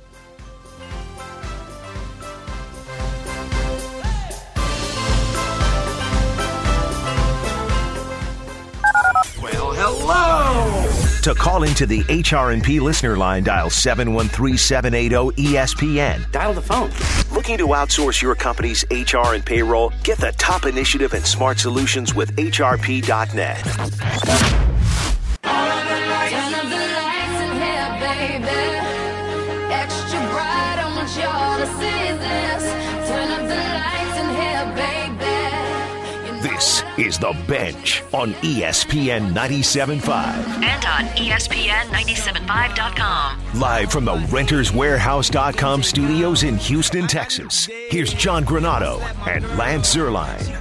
Well, hello! To call into the H R and P listener line, dial seven one three, seven eight zero, E S P N. Dial the phone. Looking to outsource your company's H R and payroll? Get the top initiative and smart solutions with H R P dot net. Turn up the lights in here, baby. Extra bright, I want y'all to see this. Turn up the lights in here, baby. This is The Bench on E S P N ninety-seven point five. And on E S P N ninety-seven five dot com. Live from the Renters Warehouse dot com studios in Houston, Texas. Here's John Granado and Lance Zierlein.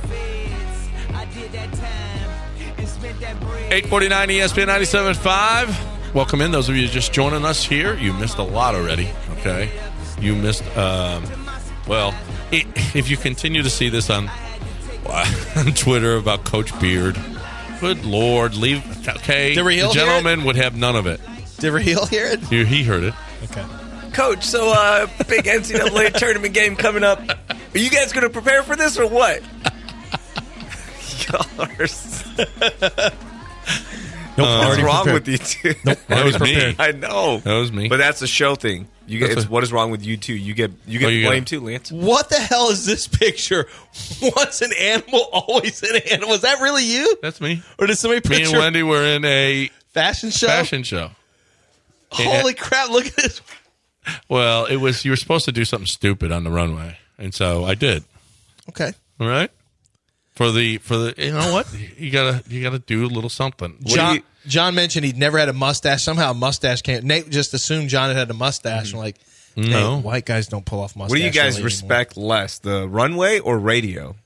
eight forty-nine E S P N ninety-seven point five. Welcome in. Those of you just joining us here, you missed a lot already, okay? You missed, um, well, it, if you continue to see this on, on Twitter about Coach Beard, good Lord, leave, okay? Did we the hear gentleman it? would have none of it. Did Raheel hear it? He, he heard it. Okay. Coach, so uh, big N C double A tournament game coming up. Are you guys going to prepare for this or what? Y'all are... Nope, Uh, what's wrong prepared. with you two? Nope, That was me. prepared. I know. That was me. But that's a show thing. You get That's it's a- what is wrong with you two? You get you get Oh, you blamed got- too, Lance. What the hell is this picture? Once an animal, always an animal. Is that really you? That's me. Or did somebody Me picture and Wendy were in a fashion show? fashion show. Holy crap! Look at this. Well, it was, you were supposed to do something stupid on the runway, and so I did. Okay. All right. For the for the you know what you gotta you gotta do a little something. John, you- John mentioned he'd never had a mustache. Somehow a mustache came. Nate just assumed John had had a mustache. I'm like, hey, No. white guys don't pull off mustaches. What do you guys really respect less, the runway or radio?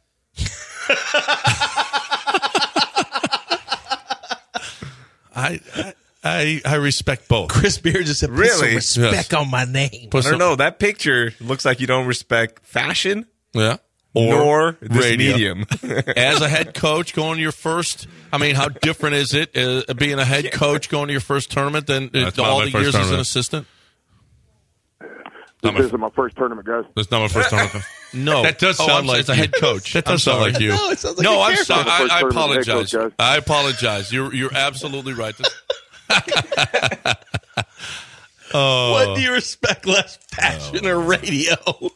I, I I I respect both. anymore. Chris Beard just said, put Really? some respect Yes. on my name. Put I don't some- know. That picture looks like you don't respect fashion Yeah. nor this radio. medium. As a head coach going to your first, I mean, how different is it uh, being a head coach going to your first tournament than uh, That's not all my the first years as an tournament. assistant? This my- isn't my first tournament, guys. That's not my first tournament. No. That does Oh, sound I'm like sorry. it's a head coach. That I'm does sound sorry. like you. No, it sounds like no, a I'm character. sorry. First I, I tournament head apologize. coach, guys. I apologize. You're you're absolutely right. This- Oh. What do you respect less, fashion or radio?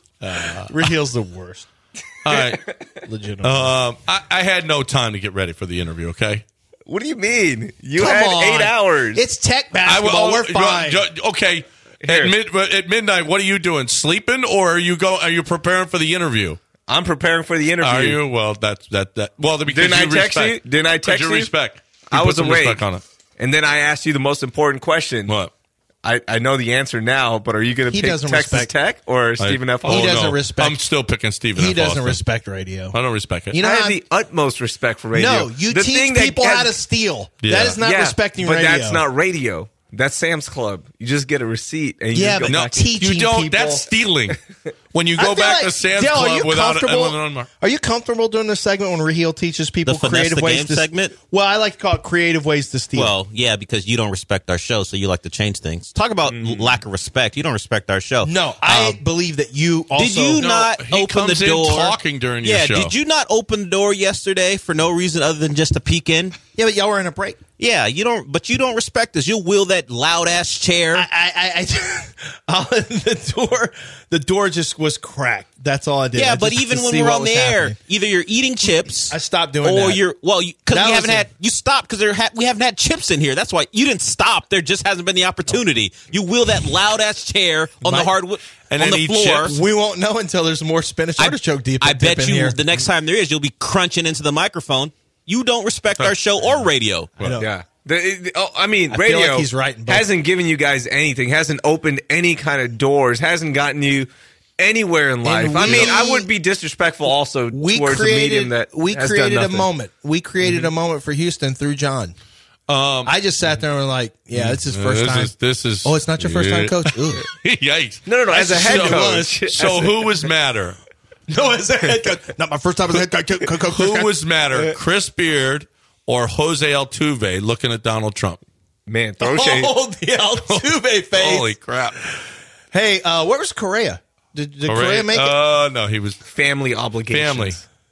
Uh, Radio's the worst. All right. Legitimately. Um, I, I had no time to get ready for the interview, okay? What do you mean? You Come had on. eight hours. It's tech I basketball. will- We're fine. jo- jo- Okay. Here. At, mid, at midnight, what are you doing? Sleeping, or are you go? Are you preparing for the interview? I'm preparing for the interview. Are you? Well, that's that. That. Well, because Didn't I you text respect, you? Didn't I text you? you? Respect. You I put was some awake. respect on it. And then I asked you the most important question. What? I, I know the answer now, but are you going to He pick doesn't Texas respect- Tech or Stephen I, F. oh, Austin? He doesn't no. respect- I'm still picking Stephen. He F. doesn't Austin. respect radio. I don't respect it. You know, I have I'm- the utmost respect for radio. no, you the teach thing that people has- how to steal. Yeah. That is not Yeah, respecting but radio. that's not radio. That's Sam's Club. You just get a receipt and you Yeah, just go but No, back. teaching you don't. people- That's stealing. When you I go feel back like- to Sam's Dale, are Club you without comfortable- a, with an Are you comfortable during the segment when Raheel teaches people The finesse creative the ways game to segment? Well, I like to call it creative ways to steal. Well, yeah, because you don't respect our show, so you like to change things. Talk about l- lack of respect. You don't respect our show. no, I Um, believe that you also. did you No, not he open comes the in door talking during your yeah, show. did you not open the door yesterday for no reason other than just to peek in? Yeah, but y'all were in a break. Yeah, you don't. But you don't respect us. You'll wheel that loud ass chair. I, I, I, I the door, the door just was cracked. That's all I did. yeah, I but just- even to when see we're what on the was air, happening. either you're eating chips, I stopped doing or that. you're well, because That we was haven't a- had you stopped because there ha- we haven't had chips in here. That's why you didn't stop. There just hasn't been the opportunity. You wheel that loud ass chair on My- the hardwood and on then the eat floor. chips. We won't know until there's more spinach artichoke deep. I dip bet in you here. the next time there is, you'll be crunching into the microphone. You don't respect our show or radio. I know. Yeah. The, it- oh, I mean, I feel radio like he's right in both. hasn't given you guys anything, hasn't opened any kind of doors, hasn't gotten you anywhere in life. I we- mean, I would be disrespectful also We towards a created. medium that we has created done a nothing. moment. We created a moment for Houston through John. Um, I just sat there and was like, yeah, it's his uh, first this time. Is, this is. Oh, it's not your first time, Yeah. coach. Ugh. Yikes! No, no, no. As a head so, coach, So who was madder? No, as a head coach. Not my first time as a head coach. Co- co- Who coach. was madder, Chris Beard or Jose Altuve looking at Donald Trump? man, throw shade. Oh, the Altuve face. Holy crap! Hey, uh, where was Correa? Did, did Correa make it? Uh, no, he was Family obligations. family.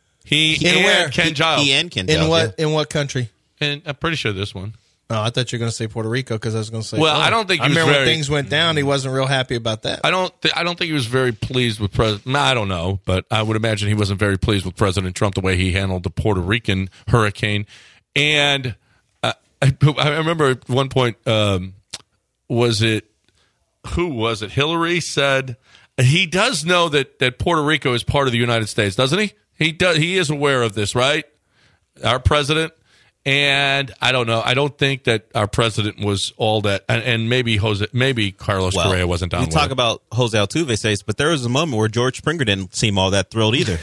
He In and where? Ken He, Giles. he and Ken In Giles, what? In what country? And I'm pretty sure this one. Oh, I thought you were going to say Puerto Rico because I was going to say. Well, oh. I don't think he I was remember very- when things went down. He wasn't real happy about that. I don't. Th- I don't think he was very pleased with President. I don't know, but I would imagine he wasn't very pleased with President Trump the way he handled the Puerto Rican hurricane. And uh, I, I remember at one point, um, was it who was it? Hillary said he does know that that Puerto Rico is part of the United States, doesn't he? He does. He is aware of this, right? Our president. And I don't know. I don't think that our president was all that, and, and maybe Jose, maybe Carlos Well, Correa wasn't down You with talk it. about Jose Altuve face, but there was a moment where George Springer didn't seem all that thrilled either.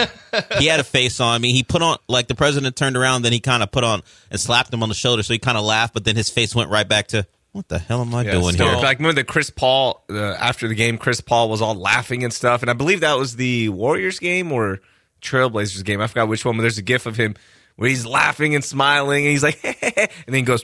He had a face on. I mean, he put on, like the president turned around, then he kind of put on and slapped him on the shoulder, so he kind of laughed, but then his face went right back to, what the hell am I Yeah, doing so, here? Like, remember that Chris Paul, uh, after the game, Chris Paul was all laughing and stuff. And I believe that was the Warriors game or Trailblazers game. I forgot which one, but there's a gif of him where he's laughing and smiling, and he's like, and then he goes,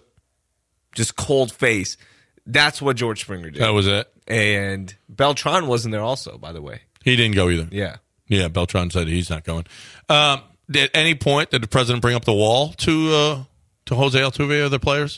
just cold face. That's what George Springer did. That was it. And Beltran wasn't there also, by the way. He didn't go either. Yeah. Yeah, Beltran said he's not going. Um, at any point, did the president bring up the wall to uh, to Jose Altuve or the players?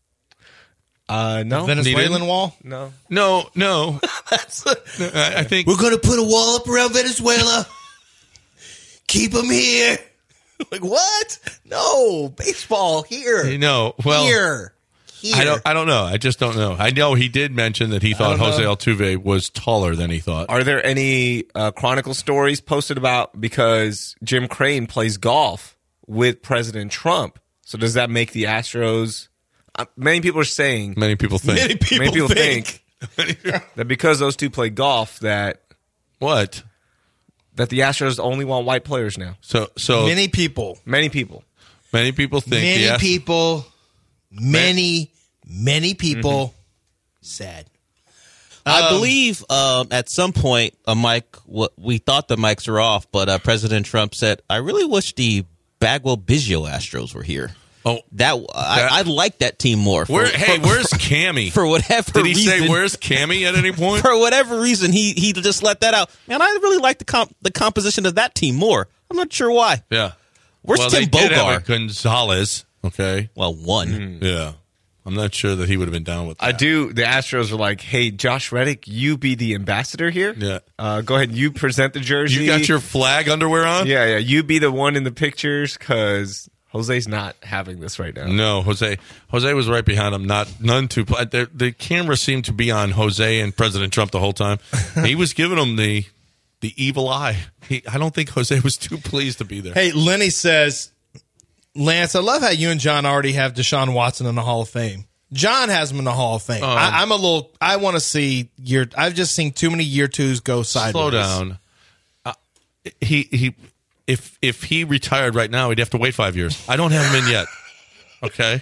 Uh, no. Venezuelan didn't? wall? No. No, no. That's No, I, I think We're going to put a wall up around Venezuela. Keep them here. Like, what? No. Baseball here. no. Well, here. Here. I don't. I don't know. I just don't know. I know he did mention that he thought don't Jose know. Altuve was taller than he thought. Are there any uh, Chronicle stories posted about because Jim Crane plays golf with President Trump? So does that make the Astros? Uh, many people are saying Many people think. Many people, many people think. think that because those two play golf, that What? that the Astros only want white players now. So so many, Many people. Many people. people think. Many the Ast- people. Many, many people. Sad. I Um, believe um, at some point a mic. What we thought the mics were off, but uh, President Trump said, "I really wish the Bagwell Biggio Astros were here." Oh, That, That- I, I like that team more. For, where? Hey, for- where's Cammy? for whatever Did he reason? say where's Cammy at any point? For whatever reason, he he just let that out. Man, I really like the comp, the composition of that team more. I'm not sure why. Yeah. Where's well, Tim they did have Bogar? a Gonzalez. Okay. Well, one. Yeah. I'm not sure that he would have been down with that. I do. The Astros are like, hey, Josh Reddick, you be the ambassador here. Yeah. Uh, go ahead. You present the jersey. You got your flag underwear on? Yeah, yeah. You be the one in the pictures because Jose's not having this right now. No, Jose. Jose was right behind him. Not none too. The, the camera seemed to be on Jose and President Trump the whole time. He was giving him the the evil eye. He, I don't think Jose was too pleased to be there. Hey, Lenny says, Lance, I love how you and John already have Deshaun Watson in the Hall of Fame. John has him in the Hall of Fame. Um, I, I'm a little. I want to see year. I've just seen too many year twos go sideways. Slow down. Uh, he he. If if he retired right now, he'd have to wait five years. I don't have him in yet. Okay,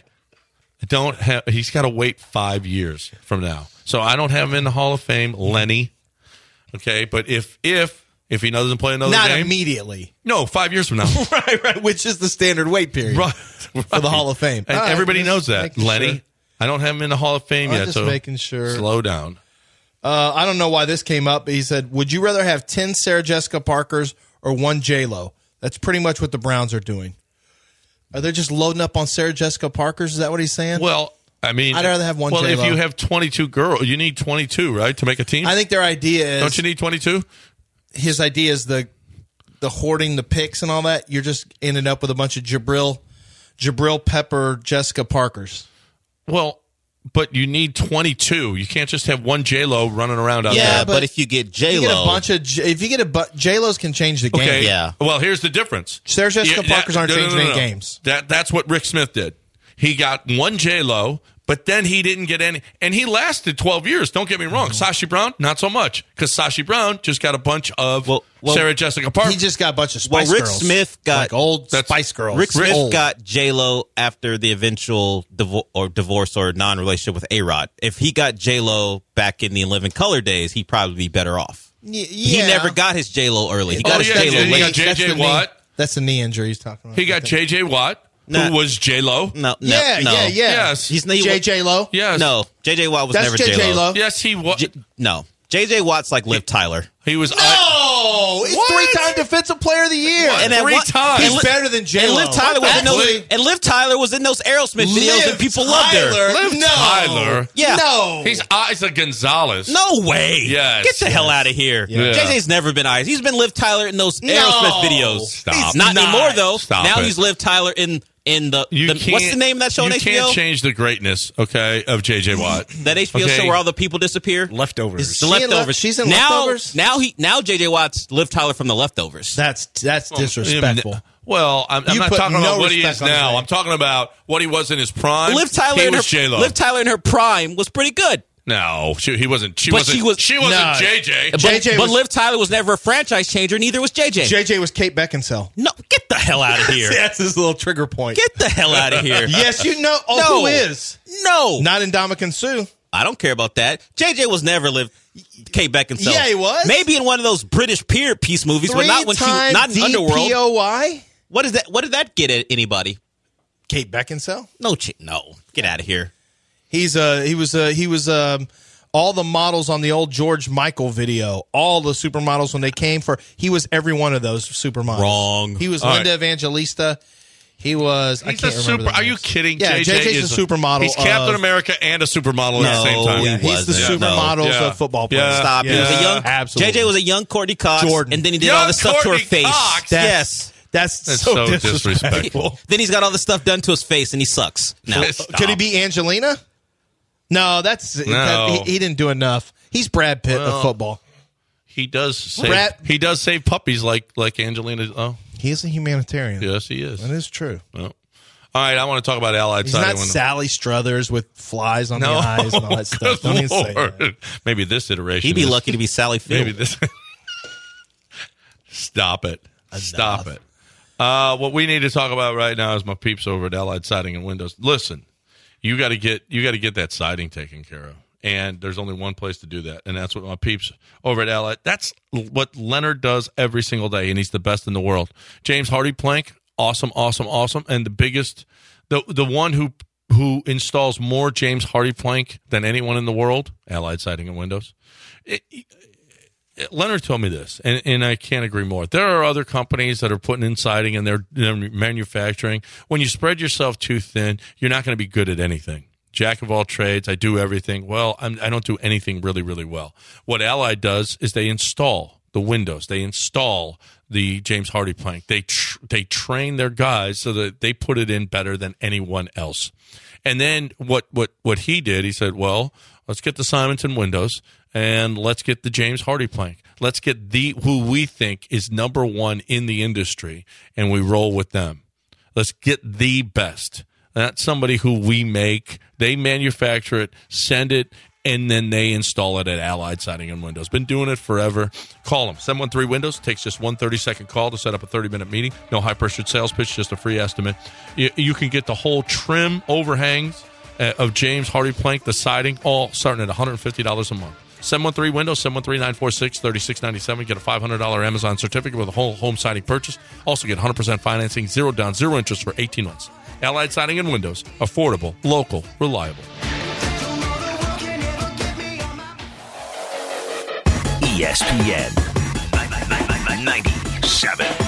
I don't have. He's got to wait five years from now. So I don't have him in the Hall of Fame, Lenny. Okay, but if if if he doesn't play another Not game, immediately. no, five years from now, right, right. Which is the standard wait period right, for the Hall of Fame. And All right, everybody just knows that, making Lenny. sure. I don't have him in the Hall of Fame I'm yet. just so making sure. Slow down. Uh, I don't know why this came up. But he said, "Would you rather have ten Sarah Jessica Parkers or one J Lo?" That's pretty much what the Browns are doing. Are they just loading up on Sarah Jessica Parkers? Is that what he's saying? Well, I mean, I'd rather have one Well, J-Lo. if you have twenty-two girls, you need twenty-two, right, to make a team. I think their idea is. Don't you need twenty-two? His idea is the the hoarding the picks and all that. You're just ending up with a bunch of Jabril, Jabril Pepper, Jessica Parkers. Well, but you need twenty-two. You can't just have one J Lo running around out Yeah, there. but, if you get J You get a Lo, bunch of J- if you get a bu- J Lo's can change the game. Okay. Yeah. Well, here's the difference. Sarah Jessica Yeah, that- Parkers aren't no, no, changing no, no, any no. games. That that's what Rick Smith did. He got one J Lo, but then he didn't get any, and he lasted twelve years. Don't get me wrong. Mm-hmm. Sashi Brown, not so much, because Sashi Brown just got a bunch of Well- well, Sarah Jessica Parker. He just got a bunch of well, Spice Rick Girls. Smith got like old That's- Spice Girls. Rick Smith Old. got J Lo after the eventual divo- or divorce or non-relationship with A Rod. If he got J Lo back in the In Living Color days, he'd probably be better off. Y- He yeah. never got his J Lo early. He got Oh, his yeah, J Lo yeah, he late. got J J That's the knee- Watt. That's the knee injury he's talking about. he got J J Watt, Nah. who was J Lo. No, no, Yeah, no. yeah, yeah. Yes. He's he, J J Lo. Yes. No, J J Watt was That's never J J J Lo. Lo. Yes, he was. J- no, J J Watt's like Liv Tyler. He was. No, he's What? three-time Defensive Player of the Year. What? And at Three one- times. He's and Li- better than J And Lo. Liv Tyler was in those. Actually- And Liv Tyler was in those Aerosmith videos, and people loved her. Liv no. Tyler. Yeah. No. He's Isa Gonzalez. No way. Yes. Get the hell out of here. Yeah. J J's never been eyes. He's been Liv Tyler in those No. Aerosmith videos. Stop. He's not, not. anymore though. Stop now it. he's Liv Tyler in in the, You the can't, what's the name of that show on you H B O? can't change the greatness, okay, of J J Watt. That H B O Okay. show where all the people disappear. Leftovers. The she in leftovers. Lef- she's in now, Leftovers? Now he now J J Watt's Liv Tyler from the Leftovers. That's that's disrespectful. Well, I'm, I'm You not put talking no about what he respect is on his now. name. I'm talking about what he was in his prime. Liv Tyler he in her was J Lo. Liv Tyler in her prime was pretty good. No, she, he wasn't. She But wasn't. she was- She wasn't No. J J. But, J J but was- Liv Tyler was never a franchise changer. Neither was J J. J J was Kate Beckinsale. No, get the hell out of here. That's his little trigger point. Get the hell out of here. Yes, you know. Oh, No. who is? No. Not in Ndamukong Suh. I don't care about that. J J was never Liv Kate Beckinsale. Yeah, he was. Maybe in one of those British period piece movies, but not when she Three-time not in Underworld. D P O Y. What is that? What did that get at anybody? Kate Beckinsale. No, ch- no. Get out of here. He's uh he was uh he was um all the models on the old George Michael video, all the supermodels when they came for he was every one of those supermodels. Wrong. He was All Linda right. Evangelista. He was I He's can't a remember. super. the Are you names. kidding? Yeah, J J J J's is a supermodel. He's Captain of- America and a supermodel at the No, same time. he Yeah, he's the wasn't. No. supermodels Yeah. of football players. Yeah. Stop. He was a Yeah, young. absolutely. J J was a young Courtney Cox, Jordan. and then he did Young all this stuff to her Courtney face. Cox? That's, Yes. That's, That's so, so disrespectful. disrespectful. Then he's got all the stuff done to his face, and he sucks. Now, Stop. Could he be Angelina? No, that's No. that- he, he didn't do enough. He's Brad Pitt Well, of football. He does save. Brad- He does save puppies like like Angelina. Oh, He is a humanitarian. yes, he is. That is true. Well, all right, I want to talk about Allied He's Siding. not when- Sally Struthers with flies on No, the eyes and all that stuff. good Don't even say Lord. that. Maybe this iteration. he'd be is- lucky to be Sally Field. Maybe this. Stop it! Stop it! Uh, what we need to talk about right now is my peeps over at Allied Siding and Windows. Listen, you got to get you got to get that siding taken care of, and there's only one place to do that, and that's what my peeps over at Allied. That's what Leonard does every single day, and he's the best in the world. James Hardy Plank, awesome, awesome, awesome, and the biggest, the the one who who installs more James Hardy Plank than anyone in the world. Allied Siding and Windows. It, Leonard told me this, and, and I can't agree more. There are other companies that are putting in siding and they're, they're manufacturing. When you spread yourself too thin, you're not going to be good at anything. jack of all trades. I do everything. Well, I'm, I don't do anything really, really well. What Allied does is they install the windows. They install the James Hardy plank. They tr- they train their guys so that they put it in better than anyone else. And then what, what, what he did, he said, well, let's get the Simonton windows and let's get the James Hardy plank. Let's get the who we think is number one in the industry, and we roll with them. Let's get the best. That's somebody who we make. They manufacture it, send it, and then they install it at Allied Siding and Windows. Been doing it forever. Call them. seven one three Windows. Takes just one thirty-second call to set up a thirty-minute meeting. No high-pressured sales pitch, just a free estimate. You, you can get the whole trim overhangs uh, of James Hardy plank, the siding, all starting at one hundred fifty dollars a month. seven one three Windows, seven one three, nine four six, three six nine seven. Get a five hundred dollars Amazon certificate with a whole home siding purchase. Also get one hundred percent financing, zero down, zero interest for eighteen months. Allied Siding and Windows. Affordable, local, reliable. E S P N ninety-seven.